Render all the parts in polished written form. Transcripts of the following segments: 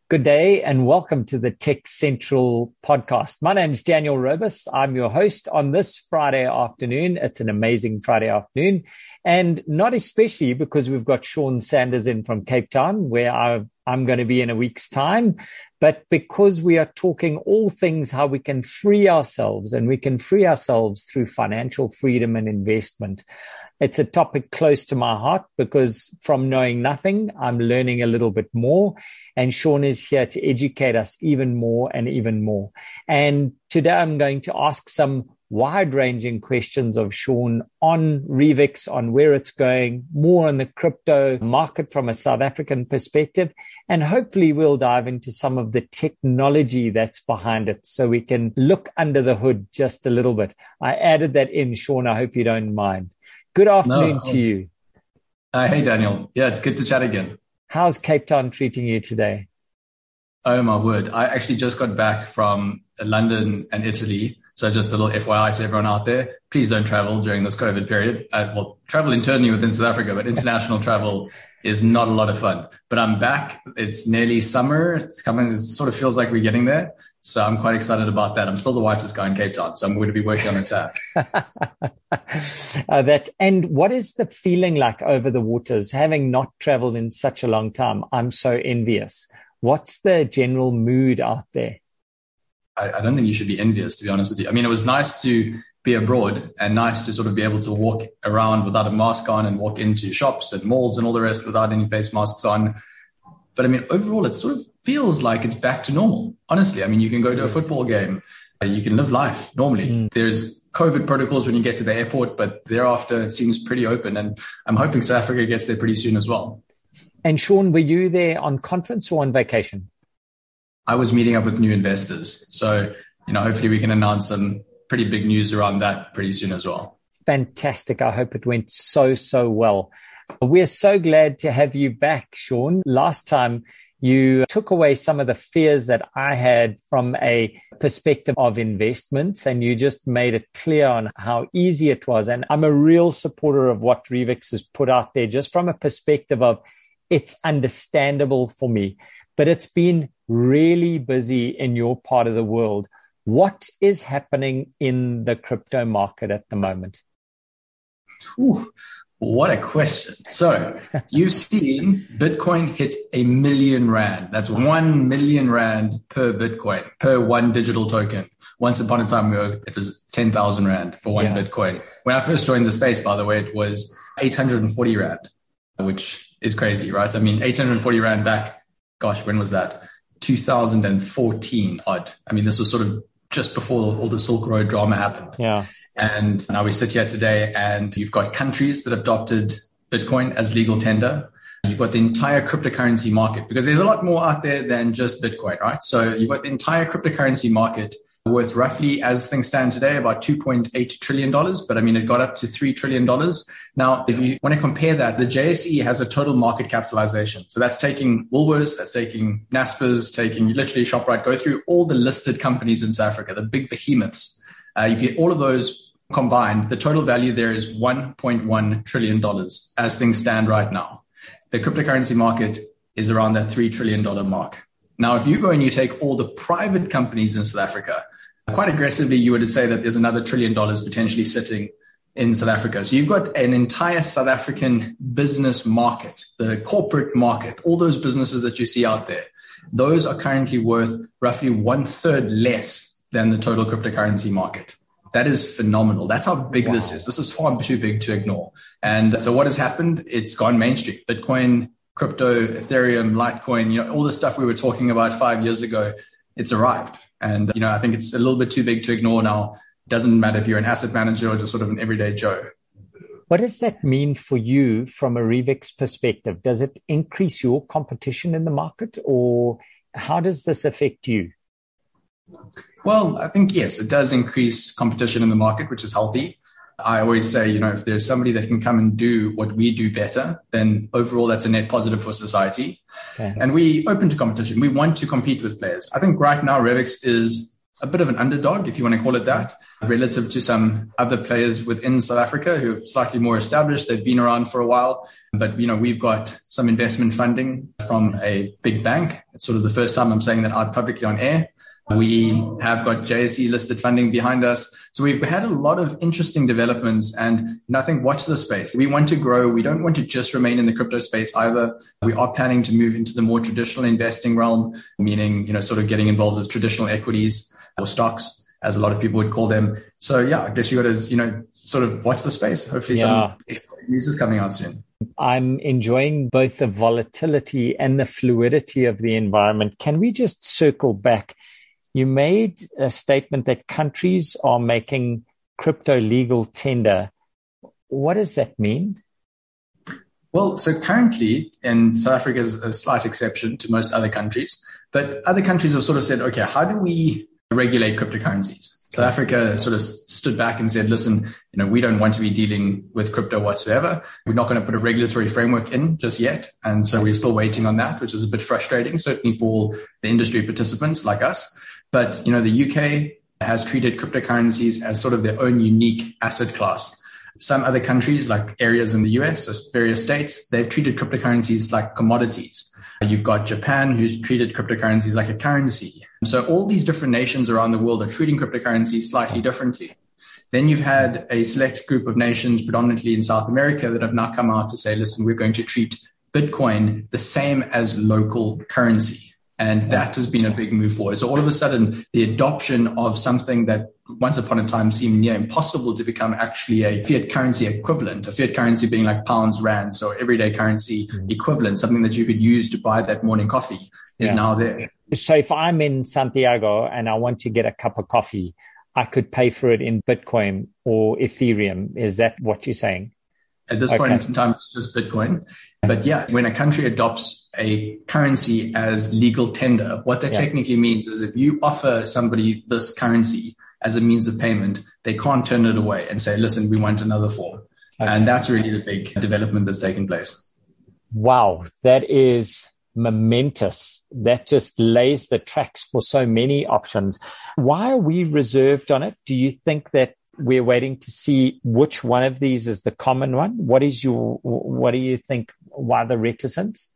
Good day and welcome to the Tech Central podcast. My name is Daniel Robus. I'm your host on this Friday afternoon. It's an amazing Friday afternoon, and not especially because we've got Sean Sanders in from Cape Town, where I'm going to be in a week's time, but because we are talking all things how we can free ourselves, and we can free ourselves through financial freedom and investment. It's a topic close to my heart because from knowing nothing, I'm learning a little bit more. And Sean is here to educate us even more and even more. And today I'm going to ask some wide-ranging questions of Sean on Revix, on where it's going, more on the crypto market from a South African perspective. And hopefully we'll dive into some of the technology that's behind it so we can look under the hood just a little bit. I added that in, Sean. I hope you don't mind. Good afternoon to you. Hey, Daniel. Yeah, it's good to chat again. How's Cape Town treating you today? Oh, my word. I actually just got back from London and Italy. So just a little FYI to everyone out there, please don't travel during this COVID period. Travel internally within South Africa, but international travel is not a lot of fun. But I'm back. It's nearly summer. It's coming. It sort of feels like we're getting there. So I'm quite excited about that. I'm still the whitest guy in Cape Town, so I'm going to be working on a tab. And what is the feeling like over the waters, having not traveled in such a long time? I'm so envious. What's the general mood out there? I don't think you should be envious, to be honest with you. I mean, it was nice to be abroad and nice to sort of be able to walk around without a mask on and walk into shops and malls and all the rest without any face masks on. But I mean, overall, it sort of feels like it's back to normal. Honestly, I mean, you can go to a football game. You can live life normally. There's COVID protocols when you get to the airport, but thereafter it seems pretty open. And I'm hoping South Africa gets there pretty soon as well. And Sean, were you there on conference or on vacation? I was meeting up with new investors. So, hopefully we can announce some pretty big news around that pretty soon as well. Fantastic. I hope it went so well. We're so glad to have you back, Sean. Last time you took away some of the fears that I had from a perspective of investments, and you just made it clear on how easy it was. And I'm a real supporter of what Revix has put out there, just from a perspective of it's understandable for me, but it's been really busy in your part of the world. What is happening in the crypto market at the moment? Ooh, what a question. So you've seen Bitcoin hit R1 million. That's 1 million rand per Bitcoin, per one digital token. Once upon a time, it was 10,000 rand for one Bitcoin. When I first joined the space, by the way, it was 840 rand, which is crazy, right? I mean, 840 rand back, gosh, when was that? 2014 odd. I mean, this was sort of just before all the Silk Road drama happened. Yeah. And now we sit here today and you've got countries that have adopted Bitcoin as legal tender. You've got the entire cryptocurrency market, because there's a lot more out there than just Bitcoin, right? So you've got the entire cryptocurrency market worth roughly, as things stand today, about $2.8 trillion. But I mean, it got up to $3 trillion. Now, if you want to compare that, the JSE has a total market capitalization. So that's taking Woolworths, that's taking Naspers, taking literally ShopRite, go through all the listed companies in South Africa, the big behemoths. If you get all of those combined, the total value there is $1.1 trillion as things stand right now. The cryptocurrency market is around that $3 trillion mark. Now, if you go and you take all the private companies in South Africa, quite aggressively, you would say that there's another $1 trillion potentially sitting in South Africa. So you've got an entire South African business market, the corporate market, all those businesses that you see out there. Those are currently worth roughly 1/3 less than the total cryptocurrency market. That is phenomenal. That's how big this is. This is far too big to ignore. And so what has happened? It's gone mainstream. Bitcoin, crypto, Ethereum, Litecoin, all the stuff we were talking about 5 years ago, it's arrived. And, I think it's a little bit too big to ignore now. It doesn't matter if you're an asset manager or just sort of an everyday Joe. What does that mean for you from a Revix perspective? Does it increase your competition in the market, or how does this affect you? Well, I think, yes, it does increase competition in the market, which is healthy. I always say, if there's somebody that can come and do what we do better, then overall that's a net positive for society. Okay. And we open to competition. We want to compete with players. I think right now Revix is a bit of an underdog, if you want to call it that, relative to some other players within South Africa who are slightly more established. They've been around for a while, but we've got some investment funding from a big bank. It's sort of the first time I'm saying that out publicly on air. We have got JSE listed funding behind us. So we've had a lot of interesting developments, and I think watch the space. We want to grow. We don't want to just remain in the crypto space either. We are planning to move into the more traditional investing realm, meaning, sort of getting involved with traditional equities or stocks, as a lot of people would call them. So yeah, I guess you got to, sort of watch the space. Hopefully some news is coming out soon. I'm enjoying both the volatility and the fluidity of the environment. Can we just circle back? You made a statement that countries are making crypto legal tender. What does that mean? Well, so currently, and South Africa is a slight exception to most other countries, but other countries have sort of said, okay, how do we regulate cryptocurrencies? South Africa sort of stood back and said, listen, we don't want to be dealing with crypto whatsoever. We're not going to put a regulatory framework in just yet. And so we're still waiting on that, which is a bit frustrating, certainly for the industry participants like us. But, the UK has treated cryptocurrencies as sort of their own unique asset class. Some other countries, like areas in the US or various states, they've treated cryptocurrencies like commodities. You've got Japan, who's treated cryptocurrencies like a currency. So all these different nations around the world are treating cryptocurrencies slightly differently. Then you've had a select group of nations, predominantly in South America, that have now come out to say, listen, we're going to treat Bitcoin the same as local currency. And that has been a big move forward. So all of a sudden, the adoption of something that once upon a time seemed near impossible to become actually a fiat currency equivalent, a fiat currency being like pounds, rands, so everyday currency equivalent, something that you could use to buy that morning coffee is now there. So if I'm in Santiago and I want to get a cup of coffee, I could pay for it in Bitcoin or Ethereum. Is that what you're saying? At this point in time, it's just Bitcoin. But yeah, when a country adopts a currency as legal tender, what that technically means is if you offer somebody this currency as a means of payment, they can't turn it away and say, listen, we want another form. And that's really the big development that's taken place. Wow, that is momentous. That just lays the tracks for so many options. Why are we reserved on it? Do you think that we're waiting to see which one of these is the common one? What do you think? Why the reticence?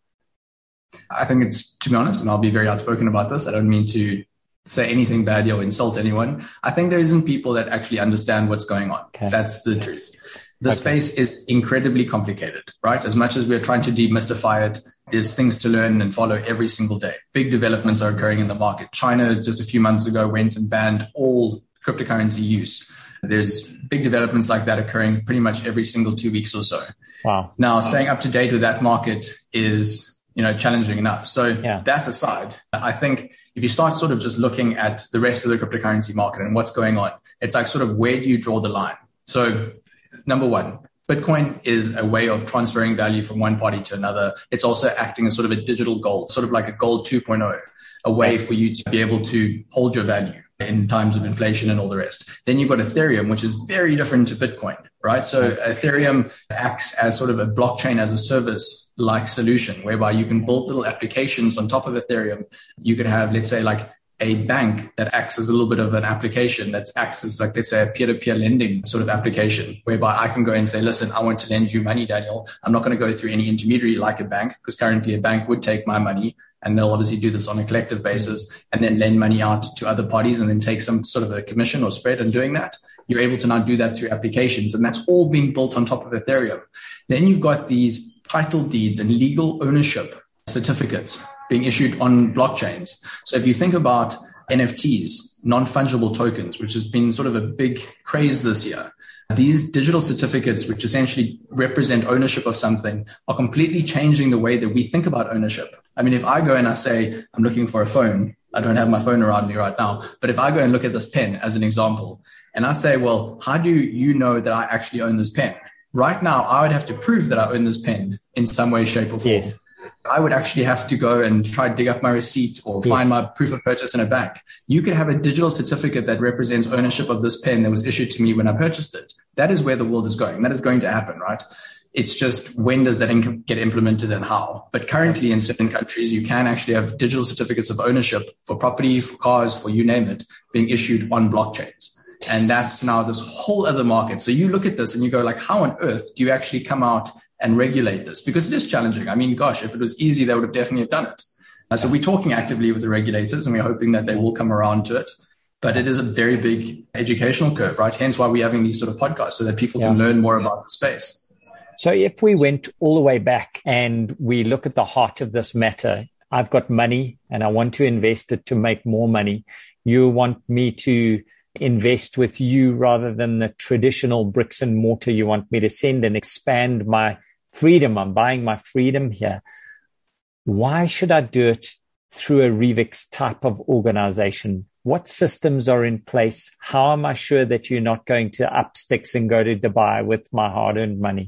I think it's, to be honest, and I'll be very outspoken about this, I don't mean to say anything bad or insult anyone. I think there isn't people that actually understand what's going on. Okay. That's the truth. The space is incredibly complicated, right? As much as we're trying to demystify it, there's things to learn and follow every single day. Big developments are occurring in the market. China just a few months ago went and banned all cryptocurrency use. There's big developments like that occurring pretty much every single 2 weeks or so. Wow. Now, staying up to date with that market is, challenging enough. So that aside, I think if you start sort of just looking at the rest of the cryptocurrency market and what's going on, it's like sort of where do you draw the line? So number one, Bitcoin is a way of transferring value from one party to another. It's also acting as sort of a digital gold, sort of like a gold 2.0, a way for you to be able to hold your value in times of inflation and all the rest. Then you've got Ethereum, which is very different to Bitcoin, right? So Ethereum acts as sort of a blockchain as a service like solution, whereby you can build little applications on top of Ethereum. You could have, let's say, like a bank that acts as a little bit of an application that acts as like, let's say, a peer-to-peer lending sort of application, whereby I can go and say, listen, I want to lend you money, Daniel. I'm not going to go through any intermediary like a bank, because currently a bank would take my money and they'll obviously do this on a collective basis and then lend money out to other parties and then take some sort of a commission or spread on doing that. You're able to now do that through applications, and that's all being built on top of Ethereum. Then you've got these title deeds and legal ownership certificates being issued on blockchains. So if you think about NFTs, non-fungible tokens, which has been sort of a big craze this year, these digital certificates, which essentially represent ownership of something, are completely changing the way that we think about ownership. I mean, if I go and I say, I'm looking for a phone, I don't have my phone around me right now, but if I go and look at this pen as an example, and I say, well, how do you know that I actually own this pen? Right now, I would have to prove that I own this pen in some way, shape, or form. Yes. I would actually have to go and try to dig up my receipt or find my proof of purchase in a bank. You could have a digital certificate that represents ownership of this pen that was issued to me when I purchased it. That is where the world is going. That is going to happen, right? It's just when does that get implemented and how? But currently in certain countries, you can actually have digital certificates of ownership for property, for cars, for you name it, being issued on blockchains. And that's now this whole other market. So you look at this and you go like, how on earth do you actually come out and regulate this? Because it is challenging. I mean, gosh, if it was easy, they would have definitely done it. So we're talking actively with the regulators and we're hoping that they will come around to it. But it is a very big educational curve, right? Hence why we're having these sort of podcasts so that people can learn more about the space. So if we went all the way back and we look at the heart of this matter, I've got money and I want to invest it to make more money. You want me to invest with you rather than the traditional bricks and mortar. You want me to send and expand my freedom. I'm buying my freedom here. Why should I do it through a Revix type of organization? What systems are in place? How am I sure that you're not going to up sticks and go to Dubai with my hard-earned money?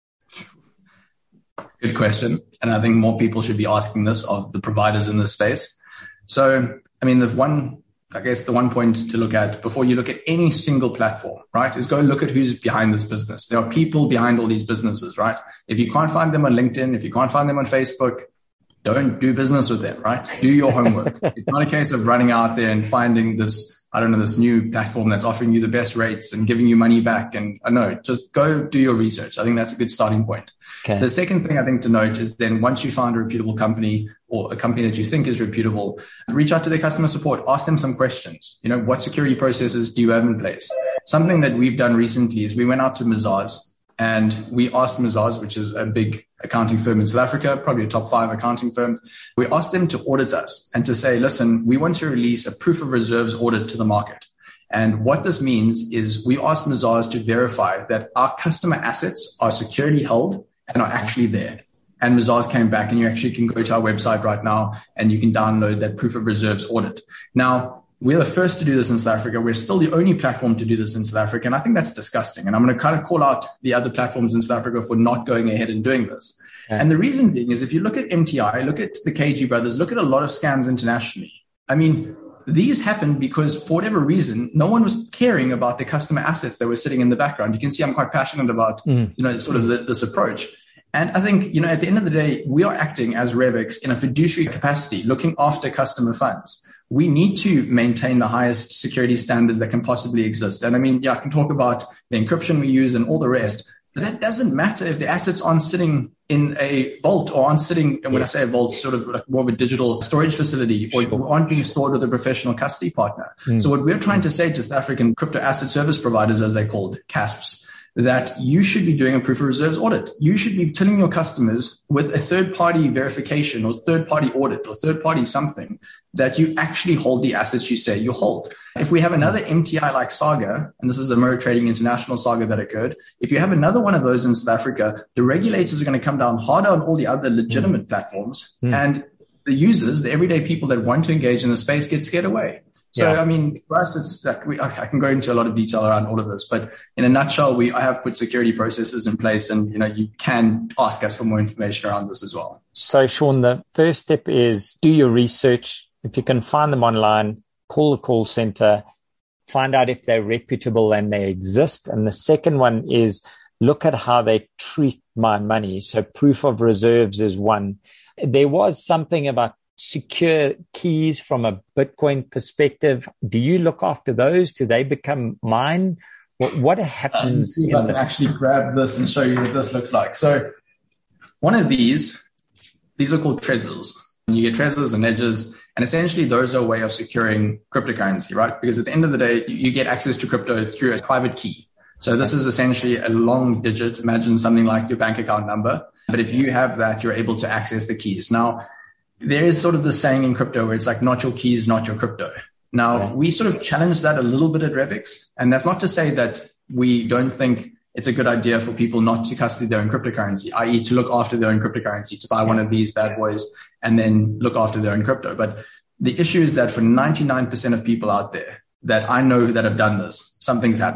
Good question. And I think more people should be asking this of the providers in this space. So, I mean, the one point to look at before you look at any single platform, right, is go look at who's behind this business. There are people behind all these businesses, right? If you can't find them on LinkedIn, if you can't find them on Facebook, don't do business with them, right? Do your homework. It's not a case of running out there and finding this new platform that's offering you the best rates and giving you money back. And no, just go do your research. I think that's a good starting point. Okay. The second thing I think to note is then once you find a reputable company or a company that you think is reputable, reach out to their customer support, ask them some questions. You know, what security processes do you have in place? Something that we've done recently is we went out to Mazars and we asked Mazars, which is a big accounting firm in South Africa, probably a top 5 accounting firm. We asked them to audit us and to say, listen, we want to release a proof of reserves audit to the market. And what this means is we asked Mazars to verify that our customer assets are securely held and are actually there. And Mazars came back, and you actually can go to our website right now and you can download that proof of reserves audit. Now, we're the first to do this in South Africa. We're still the only platform to do this in South Africa. And I think that's disgusting. And I'm going to kind of call out the other platforms in South Africa for not going ahead and doing this. Okay. And the reason being is if you look at MTI, look at the KG brothers, look at a lot of scams internationally. I mean, these happened because for whatever reason, no one was caring about the customer assets that were sitting in the background. You can see I'm quite passionate about, sort of this approach. And I think, at the end of the day, we are acting as Revix in a fiduciary capacity, looking after customer funds. We need to maintain the highest security standards that can possibly exist. And I mean, I can talk about the encryption we use and all the rest, but that doesn't matter if the assets aren't sitting in a vault or aren't sitting, and when I say a vault, sort of like more of a digital storage facility, or aren't being stored with a professional custody partner. So what we're trying to say to South African crypto asset service providers, as they're called, CASPs, that you should be doing a proof of reserves audit. You should be telling your customers with a third-party verification or third-party audit or third-party something that you actually hold the assets you say you hold. If we have another MTI-like saga, and this is the Mirror Trading International saga that occurred, if you have another one of those in South Africa, the regulators are going to come down harder on all the other legitimate platforms, and the users, the everyday people that want to engage in the space get scared away. So, I mean, for us, it's like I can go into a lot of detail around all of this, but in a nutshell, I have put security processes in place, and, you can ask us for more information around this as well. So, Sean, the first step is do your research. If you can find them online, call the call center, find out if they're reputable and they exist. And the second one is look at how they treat my money. So proof of reserves is one. There was something about secure keys from a Bitcoin perspective. Do you look after those? Do they become mine? What happens? I can actually grab this and show you what this looks like. So one of these are called Trezors. And you get Trezors and Edges, and essentially those are a way of securing cryptocurrency, right? Because at the end of the day, you get access to crypto through a private key. So this is essentially a long digit. Imagine something like your bank account number. But if you have that, you're able to access the keys. Now, there is sort of the saying in crypto where it's like, not your keys, not your crypto. Now, we sort of challenge that a little bit at Revix. And that's not to say that we don't think it's a good idea for people not to custody their own cryptocurrency, i.e. to look after their own cryptocurrency, to buy one of these bad boys and then look after their own crypto. But the issue is that for 99% of people out there that I know that have done this, something's happened.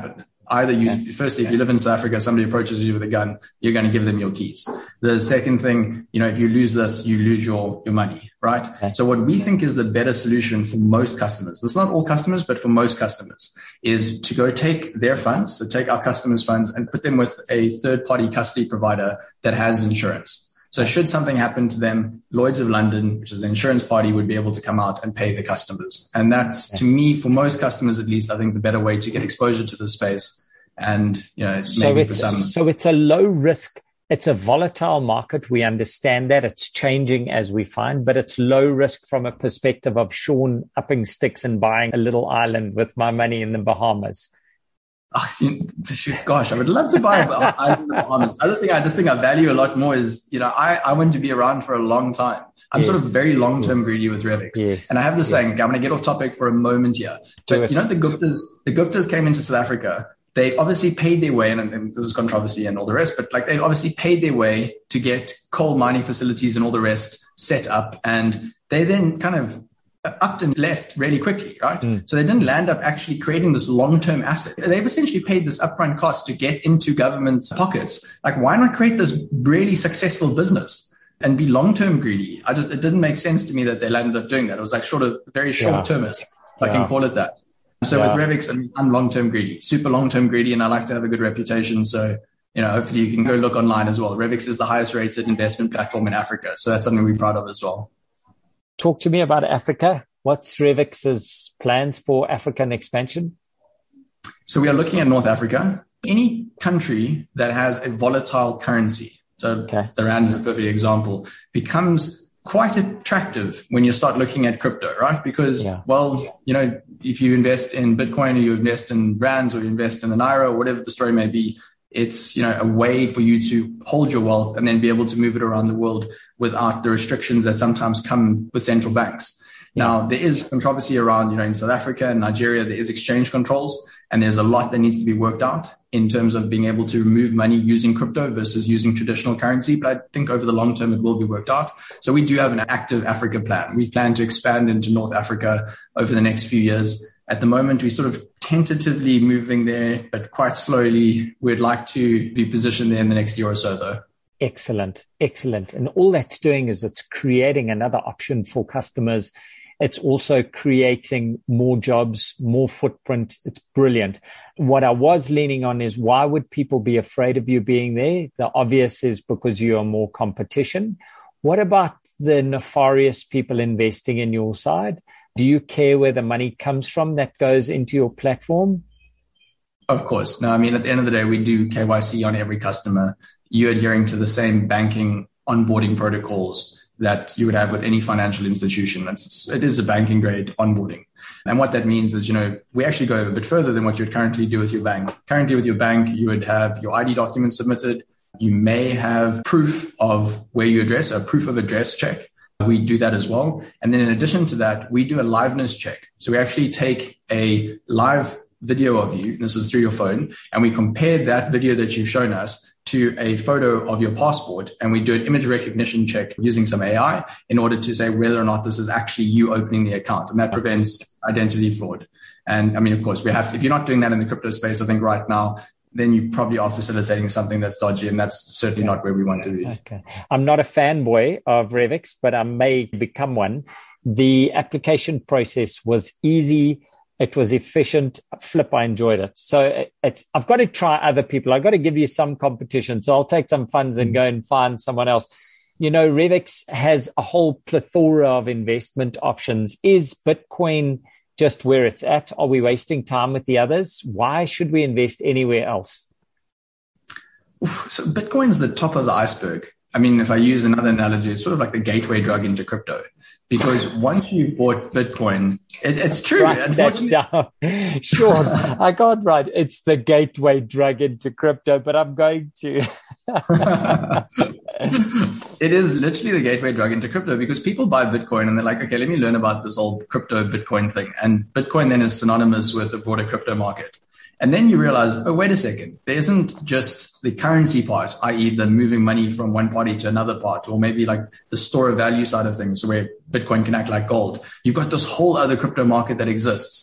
Either firstly, if you live in South Africa, somebody approaches you with a gun, you're going to give them your keys. The second thing, if you lose this, you lose your money, right? Okay. So what we think is the better solution for most customers, it's not all customers, but for most customers, is to go take their funds, so take our customers' funds and put them with a third-party custody provider that has insurance. So should something happen to them, Lloyd's of London, which is the insurance party, would be able to come out and pay the customers. And that's, to me, for most customers at least, I think the better way to get exposure to the space. And, maybe for some. So it's a low risk. It's a volatile market. We understand that. It's changing as we find, but it's low risk from a perspective of Sean upping sticks and buying a little island with my money in the Bahamas. Oh, gosh, I would love to buy an island in the Bahamas. Other thing I just think I value a lot more is, I want to be around for a long time. I'm sort of very long-term greedy with Revix. Yes. And I have this saying, okay, I'm going to get off topic for a moment here. But the Guptas came into South Africa. They obviously paid their way, and this is controversy and all the rest, but they obviously paid their way to get coal mining facilities and all the rest set up. And they then kind of upped and left really quickly, right? So they didn't land up actually creating this long-term asset. They've essentially paid this upfront cost to get into government's pockets. Why not create this really successful business and be long-term greedy? It didn't make sense to me that they landed up doing that. It was very short-termist, if I can call it that. So with Revix, I'm long-term greedy, super long-term greedy, and I like to have a good reputation. So, hopefully you can go look online as well. Revix is the highest rated investment platform in Africa. So that's something we're proud of as well. Talk to me about Africa. What's Revix's plans for African expansion? So we are looking at North Africa. Any country that has a volatile currency, so the Rand is a perfect example, becomes quite attractive when you start looking at crypto, right? Because, if you invest in Bitcoin or you invest in Rands or you invest in the Naira or whatever the story may be, it's, a way for you to hold your wealth and then be able to move it around the world without the restrictions that sometimes come with central banks. Now, there is controversy around, in South Africa and Nigeria, there is exchange controls, and there's a lot that needs to be worked out in terms of being able to move money using crypto versus using traditional currency. But I think over the long term, it will be worked out. So we do have an active Africa plan. We plan to expand into North Africa over the next few years. At the moment, we're sort of tentatively moving there, but quite slowly. We'd like to be positioned there in the next year or so, though. Excellent. And all that's doing is it's creating another option for customers. It's also creating more jobs, more footprint. It's brilliant. What I was leaning on is, why would people be afraid of you being there? The obvious is because you are more competition. What about the nefarious people investing in your side? Do you care where the money comes from that goes into your platform? Of course. No, at the end of the day, we do KYC on every customer. You're adhering to the same banking onboarding protocols that you would have with any financial institution. It is a banking grade onboarding. And what that means is, we actually go a bit further than what you'd currently do with your bank. Currently with your bank, you would have your ID documents submitted. You may have proof of where you address, a proof of address check. We do that as well. And then in addition to that, we do a liveness check. So we actually take a live video of you, this is through your phone, and we compare that video that you've shown us to a photo of your passport, and we do an image recognition check using some AI in order to say whether or not this is actually you opening the account, and that prevents identity fraud. And of course, if you're not doing that in the crypto space, I think right now, then you probably are facilitating something that's dodgy, and that's certainly not where we want to be. Okay. I'm not a fanboy of Revix, but I may become one. The application process was easy. It was efficient. I enjoyed it. So I've got to try other people. I've got to give you some competition. So I'll take some funds and go and find someone else. Revix has a whole plethora of investment options. Is Bitcoin just where it's at? Are we wasting time with the others? Why should we invest anywhere else? So Bitcoin's the top of the iceberg. If I use another analogy, it's sort of like the gateway drug into crypto. Because once you've bought Bitcoin, it's true. Unfortunately, sure, I got right. It's the gateway drug into crypto, but I'm going to. It is literally the gateway drug into crypto, because people buy Bitcoin and they're like, okay, let me learn about this old crypto Bitcoin thing. And Bitcoin then is synonymous with the broader crypto market. And then you realize, oh, wait a second, there isn't just the currency part, i.e. the moving money from one party to another part, or maybe like the store of value side of things, where Bitcoin can act like gold. You've got this whole other crypto market that exists.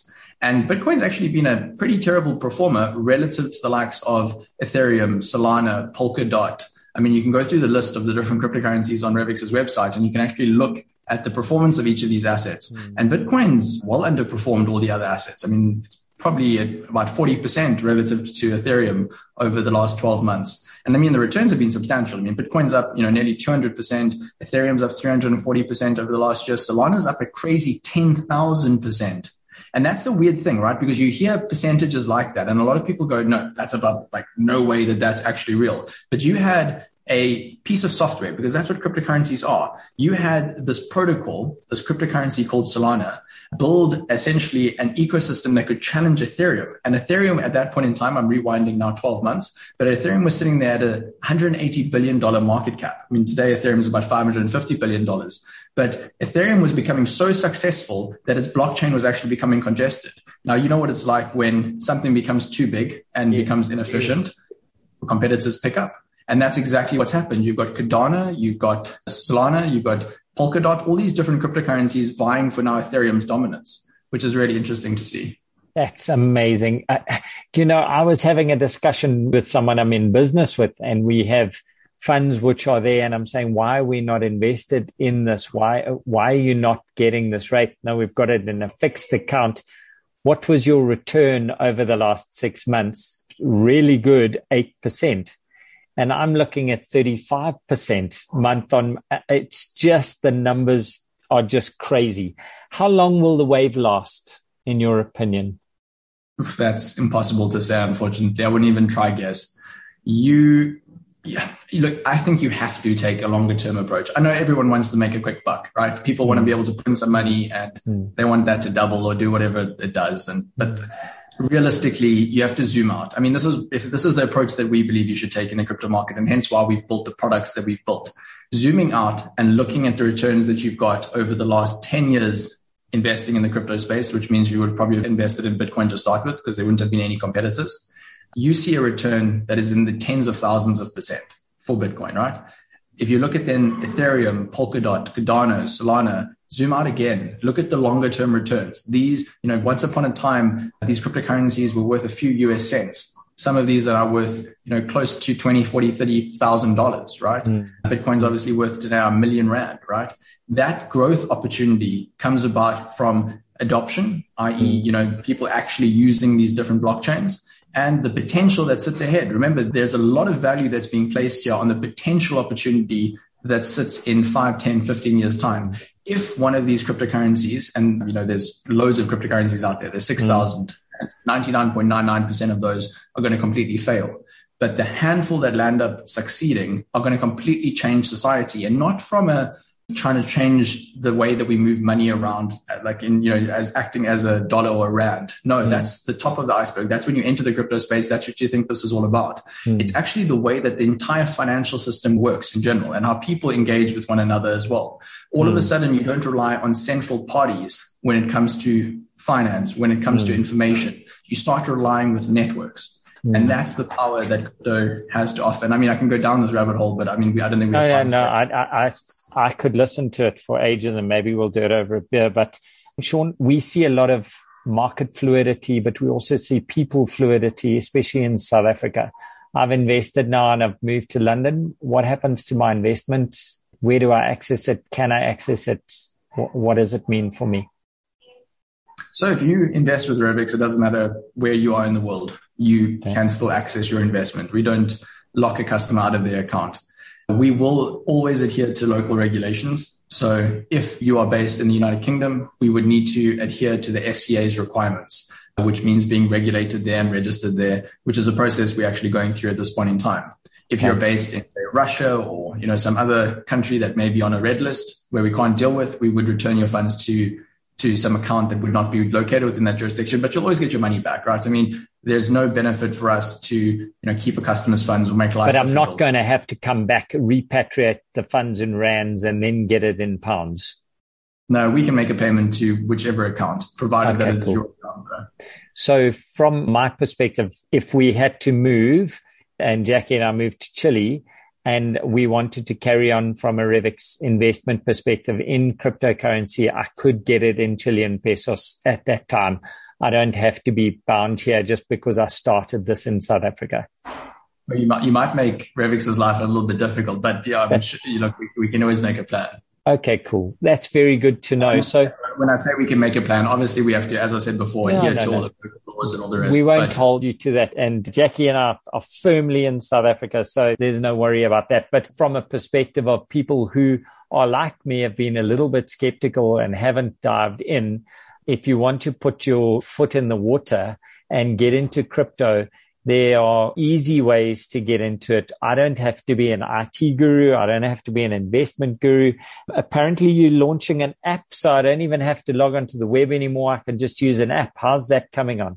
And Bitcoin's actually been a pretty terrible performer relative to the likes of Ethereum, Solana, Polkadot. I mean, you can go through the list of the different cryptocurrencies on Revix's website, and you can actually look at the performance of each of these assets. And Bitcoin's well underperformed all the other assets. I mean, it's probably at about 40% relative to Ethereum over the last 12 months. And I mean, the returns have been substantial. I mean, Bitcoin's up, nearly 200%. Ethereum's up 340% over the last year. Solana's up a crazy 10,000%. And that's the weird thing, right? Because you hear percentages like that, and a lot of people go, no, that's above, like, no way that that's actually real. But you had a piece of software, because that's what cryptocurrencies are. You had this protocol, this cryptocurrency called Solana, build essentially an ecosystem that could challenge Ethereum. And Ethereum at that point in time, I'm rewinding now 12 months, but Ethereum was sitting there at a $180 billion market cap. I mean, today Ethereum is about $550 billion. But Ethereum was becoming so successful that its blockchain was actually becoming congested. Now, you know what it's like when something becomes too big and becomes inefficient, competitors pick up. And that's exactly what's happened. You've got Cardano, you've got Solana, you've got Polkadot, all these different cryptocurrencies vying for now Ethereum's dominance, which is really interesting to see. That's amazing. I was having a discussion with someone I'm in business with, and we have funds which are there, and I'm saying, why are we not invested in this? Why are you not getting this rate? No, we've got it in a fixed account. What was your return over the last 6 months? Really good, 8%. And I'm looking at 35% month on. It's just, the numbers are just crazy. How long will the wave last, in your opinion? That's impossible to say, unfortunately. I wouldn't even try guess. Look, I think you have to take a longer term approach. I know everyone wants to make a quick buck, right? People want to be able to put in some money, and they want that to double or do whatever it does. But realistically, you have to zoom out. I mean, this is the approach that we believe you should take in a crypto market, and hence why we've built the products that we've built. Zooming out and looking at the returns that you've got over the last 10 years investing in the crypto space, which means you would probably have invested in Bitcoin to start with, because there wouldn't have been any competitors. You see a return that is in the tens of thousands of % for Bitcoin, right? If you look at then Ethereum, Polkadot, Cardano, Solana, zoom out again, look at the longer term returns. These, once upon a time, these cryptocurrencies were worth a few US cents. Some of these are now worth, close to $20,000, $40,000, $30,000, right? Bitcoin's obviously worth today R1 million, right? That growth opportunity comes about from adoption, i.e., people actually using these different blockchains, and the potential that sits ahead. Remember, there's a lot of value that's being placed here on the potential opportunity that sits in 5, 10, 15 years time. If one of these cryptocurrencies, and there's loads of cryptocurrencies out there, there's 6,000, and 99.99% of those are going to completely fail. But the handful that land up succeeding are going to completely change society, and not from trying to change the way that we move money around, like as acting as a dollar or a rand. No, that's the top of the iceberg. That's when you enter the crypto space. That's what you think this is all about. It's actually the way that the entire financial system works in general, and how people engage with one another as well. All of a sudden, you don't rely on central parties when it comes to finance, when it comes to information. You start relying with networks. And that's the power that crypto has to offer. And I mean, I can go down this rabbit hole, but I don't think we have time. I could listen to it for ages, and maybe we'll do it over a beer. But Sean, we see a lot of market fluidity, but we also see people fluidity, especially in South Africa. I've invested now and I've moved to London. What happens to my investment? Where do I access it? Can I access it? What does it mean for me? So if you invest with Revix, it doesn't matter where you are in the world. You can still access your investment. We don't lock a customer out of their account. We will always adhere to local regulations. So if you are based in the United Kingdom, we would need to adhere to the FCA's requirements, which means being regulated there and registered there, which is a process we're actually going through at this point in time. If you're based in Russia or some other country that may be on a red list where we can't deal with, we would return your funds to some account that would not be located within that jurisdiction, but you'll always get your money back, right? I mean, there's no benefit for us to, keep a customer's funds or make life difficult. But I'm not going to have to come back, repatriate the funds in rands and then get it in pounds. No, we can make a payment to whichever account, provided that it's your account. So from my perspective, if we had to move, and Jackie and I moved to Chile, and we wanted to carry on from a Revix investment perspective in cryptocurrency, I could get it in Chilean pesos at that time. I don't have to be bound here just because I started this in South Africa. Well, you might make Revix's life a little bit difficult, but yeah, I'm sure, we can always make a plan. Okay, cool. That's very good to know. So when I say we can make a plan, obviously we have to, as I said before, adhere to all the laws and all the rest. We won't hold you to that. And Jackie and I are firmly in South Africa, so there's no worry about that. But from a perspective of people who are like me, have been a little bit skeptical and haven't dived in, if you want to put your foot in the water and get into crypto, there are easy ways to get into it. I don't have to be an IT guru. I don't have to be an investment guru. Apparently, you're launching an app, so I don't even have to log onto the web anymore. I can just use an app. How's that coming on?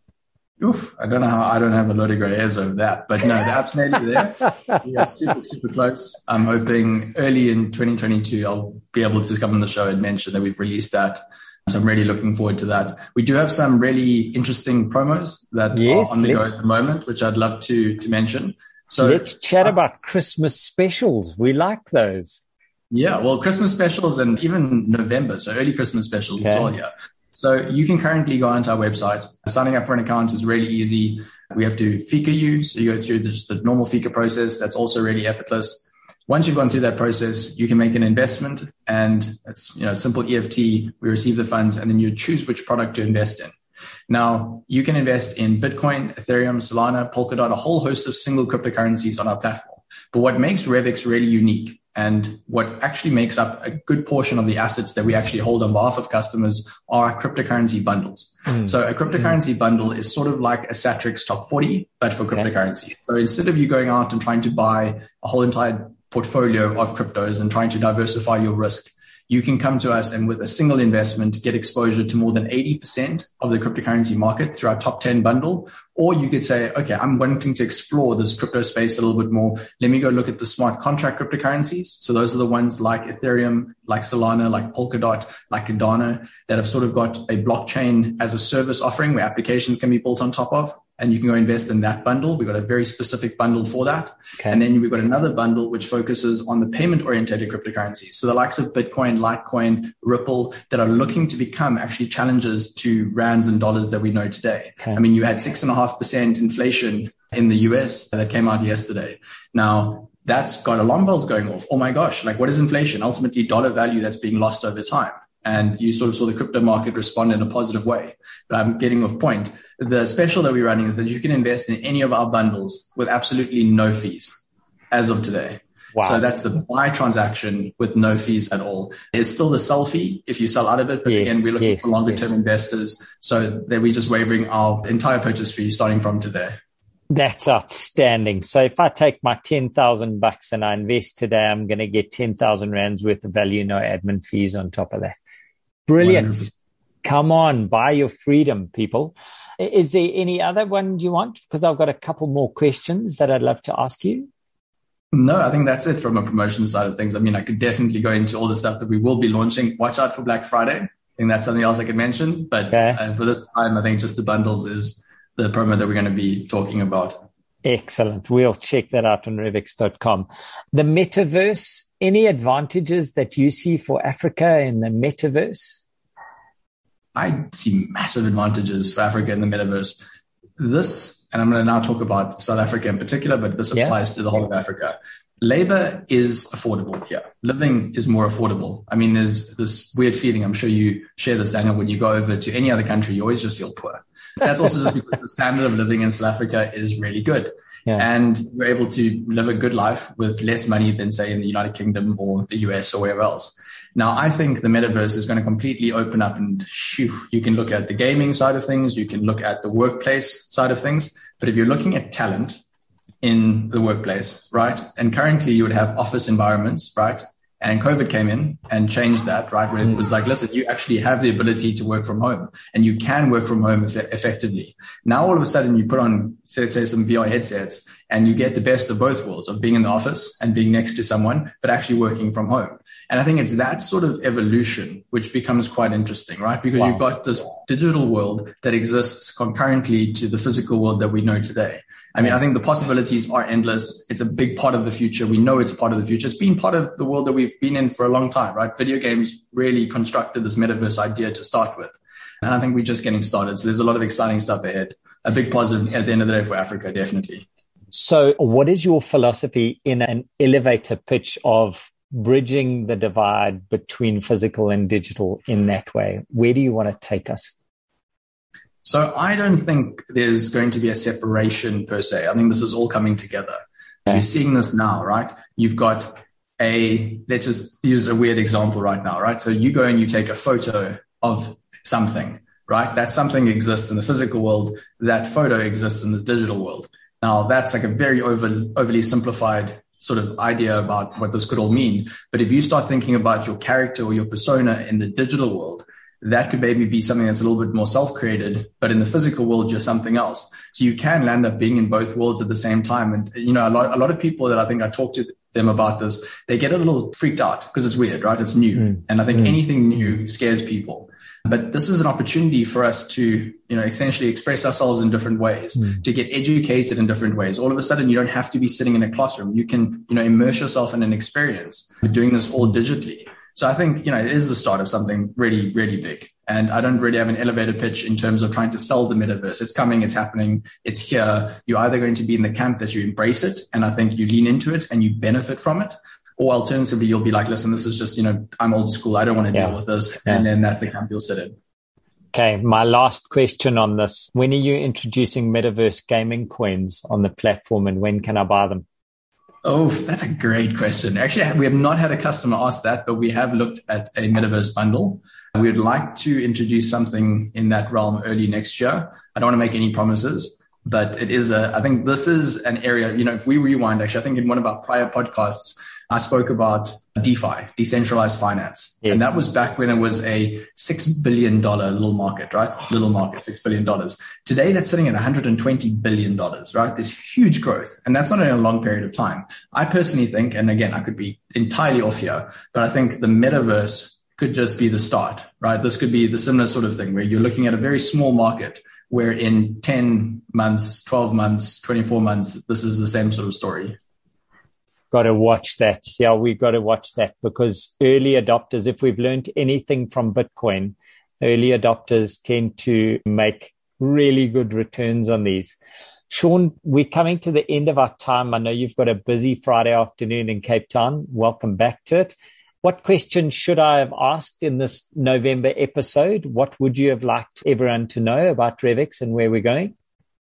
Oof, I don't know how. I don't have a lot of gray hairs over that, but no, the app's nearly there. We are super close. I'm hoping early in 2022, I'll be able to come on the show and mention that we've released that. So I'm really looking forward to that. We do have some really interesting promos that are on the go at the moment, which I'd love to mention. So let's chat about Christmas specials. We like those. Yeah, well, Christmas specials and even November, so early Christmas specials as well. Yeah. So you can currently go onto our website. Signing up for an account is really easy. We have to FICA you. So you go through just the normal FICA process. That's also really effortless. Once you've gone through that process, you can make an investment, and it's, simple EFT. We receive the funds, and then you choose which product to invest in. Now, you can invest in Bitcoin, Ethereum, Solana, Polkadot, a whole host of single cryptocurrencies on our platform. But what makes Revix really unique, and what actually makes up a good portion of the assets that we actually hold on behalf of customers, are our cryptocurrency bundles. So a cryptocurrency bundle is sort of like a Satrix top 40, but for cryptocurrency. So instead of you going out and trying to buy a whole entire portfolio of cryptos and trying to diversify your risk, you can come to us and with a single investment get exposure to more than 80% of the cryptocurrency market through our top 10 bundle. Or you could say, okay, I'm wanting to explore this crypto space a little bit more. Let me go look at the smart contract cryptocurrencies. So those are the ones like Ethereum, like Solana, like Polkadot, like Cardano, that have sort of got a blockchain as a service offering where applications can be built on top of. And you can go invest in that bundle. We've got a very specific bundle for that. Okay. And then we've got another bundle which focuses on the payment-oriented cryptocurrencies. So the likes of Bitcoin, Litecoin, Ripple, that are looking to become actually challenges to rands and dollars that we know today. Okay. I mean, you had 6.5% inflation in the US that came out yesterday. Now, that's got alarm bells going off. Oh my gosh, like what is inflation? Ultimately, dollar value that's being lost over time. And you sort of saw the crypto market respond in a positive way. But I'm getting off point. The special that we're running is that you can invest in any of our bundles with absolutely no fees as of today. Wow. So that's the buy transaction with no fees at all. There's still the sell fee if you sell out of it. But again, we're looking for longer term investors. So that we're just waiving our entire purchase fee starting from today. That's outstanding. So if I take my $10,000 and I invest today, I'm going to get 10,000 rands worth of value, no admin fees on top of that. Brilliant. 100%. Come on, buy your freedom, people. Is there any other one you want? Because I've got a couple more questions that I'd love to ask you. No, I think that's it from a promotion side of things. I mean, I could definitely go into all the stuff that we will be launching. Watch out for Black Friday. I think that's something else I could mention. But for this time, I think just the bundles is the promo that we're going to be talking about. Excellent. We'll check that out on Revix.com. The metaverse, any advantages that you see for Africa in the metaverse? I see massive advantages for Africa in the metaverse. This, and I'm going to now talk about South Africa in particular, but this applies to the whole of Africa. Labor is affordable here. Living is more affordable. I mean, there's this weird feeling, I'm sure you share this, Daniel, when you go over to any other country, you always just feel poor. That's also just because the standard of living in South Africa is really good. Yeah. And we're able to live a good life with less money than, say, in the United Kingdom or the US or wherever else. Now, I think the metaverse is going to completely open up and you can look at the gaming side of things. You can look at the workplace side of things. But if you're looking at talent in the workplace, right? And currently you would have office environments, right? And COVID came in and changed that, right? Where it was like, listen, you actually have the ability to work from home and you can work from home effectively. Now, all of a sudden you put on, say some VR headsets and you get the best of both worlds of being in the office and being next to someone, but actually working from home. And I think it's that sort of evolution which becomes quite interesting, right? Because you've got this digital world that exists concurrently to the physical world that we know today. I mean, I think the possibilities are endless. It's a big part of the future. We know it's part of the future. It's been part of the world that we've been in for a long time, right? Video games really constructed this metaverse idea to start with. And I think we're just getting started. So there's a lot of exciting stuff ahead. A big positive at the end of the day for Africa, definitely. So what is your philosophy in an elevator pitch of bridging the divide between physical and digital in that way? Where do you want to take us? So I don't think there's going to be a separation per se. I think this is all coming together. Okay. You're seeing this now, right? You've got let's just use a weird example right now, right? So you go and you take a photo of something, right? That something exists in the physical world. That photo exists in the digital world. Now that's like a very overly simplified sort of idea about what this could all mean. But if you start thinking about your character or your persona in the digital world, that could maybe be something that's a little bit more self-created, but in the physical world, you're something else. So you can land up being in both worlds at the same time. And, you know, a lot of people that I think I talk to them about this, they get a little freaked out because it's weird, right? It's new. And I think anything new scares people. But this is an opportunity for us to, you know, essentially express ourselves in different ways, to get educated in different ways. All of a sudden, you don't have to be sitting in a classroom. You can, you know, immerse yourself in an experience doing this all digitally. So I think, you know, it is the start of something really, really big. And I don't really have an elevator pitch in terms of trying to sell the metaverse. It's coming, it's happening, it's here. You're either going to be in the camp that you embrace it, and I think you lean into it and you benefit from it. Or alternatively, you'll be like, listen, this is just, you know, I'm old school. I don't want to deal with this. And then that's the camp you'll sit in. Okay. My last question on this. When are you introducing metaverse gaming coins on the platform, and when can I buy them? Oh, that's a great question. Actually, we have not had a customer ask that, but we have looked at a metaverse bundle. We would like to introduce something in that realm early next year. I don't want to make any promises, but it is I think this is an area, you know, if we rewind, actually, I think in one of our prior podcasts, I spoke about DeFi, decentralized finance. Yes. And that was back when it was a $6 billion little market, right? Little market, $6 billion. Today, that's sitting at $120 billion, right? There's huge growth. And that's not in a long period of time. I personally think, and again, I could be entirely off here, but I think the metaverse could just be the start, right? This could be the similar sort of thing where you're looking at a very small market where in 10 months, 12 months, 24 months, this is the same sort of story. Got to watch that. Yeah, we've got to watch that, because early adopters, if we've learned anything from Bitcoin, early adopters tend to make really good returns on these. Sean, we're coming to the end of our time. I know you've got a busy Friday afternoon in Cape Town. Welcome back to it. What question should I have asked in this November episode? What would you have liked everyone to know about Revix and where we're going?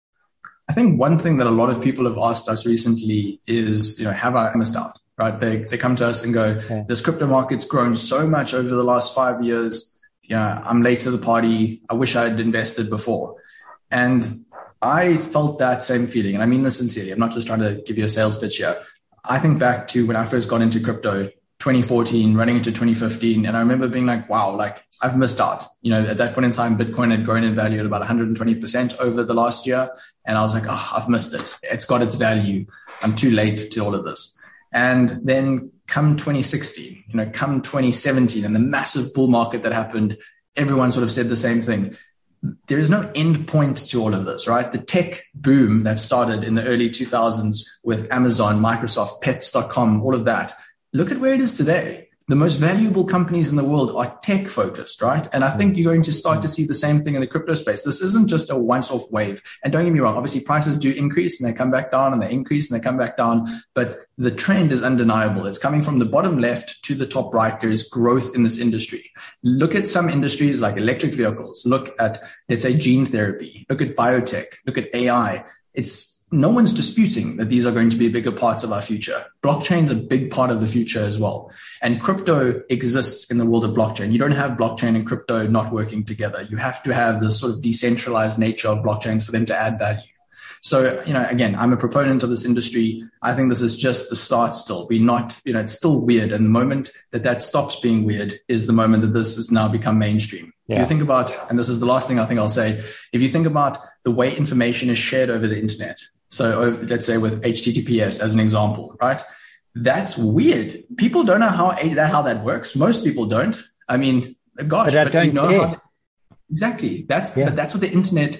I think one thing that a lot of people have asked us recently is, you know, have I missed out, right? They come to us and go, okay, this crypto market's grown so much over the last 5 years. You know, I'm late to the party. I wish I had invested before. And I felt that same feeling. And I mean this sincerely. I'm not just trying to give you a sales pitch here. I think back to when I first got into crypto, 2014, running into 2015. And I remember being like, wow, like I've missed out. You know, at that point in time, Bitcoin had grown in value at about 120% over the last year. And I was like, oh, I've missed it. It's got its value. I'm too late to all of this. And then come 2016, you know, come 2017 and the massive bull market that happened, everyone sort of said the same thing. There is no end point to all of this, right? The tech boom that started in the early 2000s with Amazon, Microsoft, Pets.com, all of that. Look at where it is today. The most valuable companies in the world are tech focused, right? And I think you're going to start to see the same thing in the crypto space. This isn't just a once-off wave. And don't get me wrong, obviously prices do increase and they come back down and they increase and they come back down. But the trend is undeniable. It's coming from the bottom left to the top right. There is growth in this industry. Look at some industries like electric vehicles. Look at, let's say, gene therapy. Look at biotech. Look at AI. No one's disputing that these are going to be bigger parts of our future. Blockchain's a big part of the future as well. And crypto exists in the world of blockchain. You don't have blockchain and crypto not working together. You have to have the sort of decentralized nature of blockchains for them to add value. So, you know, again, I'm a proponent of this industry. I think this is just the start still. It's still weird. And the moment that stops being weird is the moment that this has now become mainstream. Yeah. You think about, and this is the last thing I think I'll say, if you think about the way information is shared over the internet, so let's say with HTTPS as an example, right? That's weird. People don't know how that works. Most people don't. I mean, gosh, but you know how, exactly. That's what the internet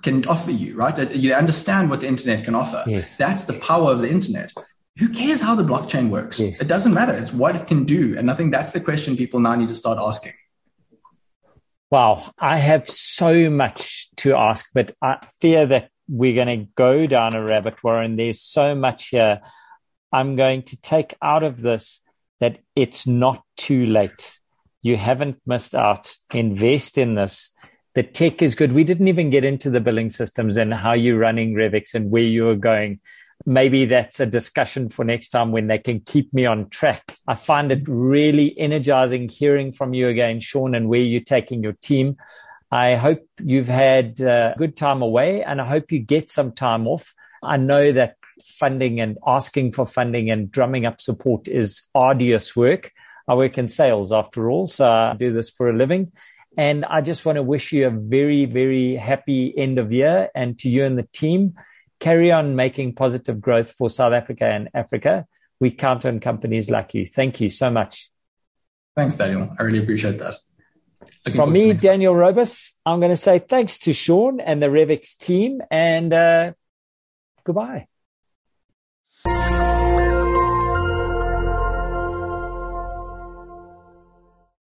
can offer you, right? You understand what the internet can offer. Yes. That's the power of the internet. Who cares how the blockchain works? Yes. It doesn't matter. It's what it can do. And I think that's the question people now need to start asking. Wow. I have so much to ask, but I fear that we're going to go down a rabbit warren. There's so much here. I'm going to take out of this that it's not too late. You haven't missed out. Invest in this. The tech is good. We didn't even get into the billing systems and how you're running Revix and where you're going. Maybe that's a discussion for next time when they can keep me on track. I find it really energizing hearing from you again, Sean, and where you're taking your team. I hope you've had a good time away, and I hope you get some time off. I know that funding and asking for funding and drumming up support is arduous work. I work in sales after all, so I do this for a living. And I just want to wish you a very, very happy end of year. And to you and the team, carry on making positive growth for South Africa and Africa. We count on companies like you. Thank you so much. Thanks, Daniel. I really appreciate that. From me, Daniel Robus, I'm going to say thanks to Sean and the Revix team, and goodbye.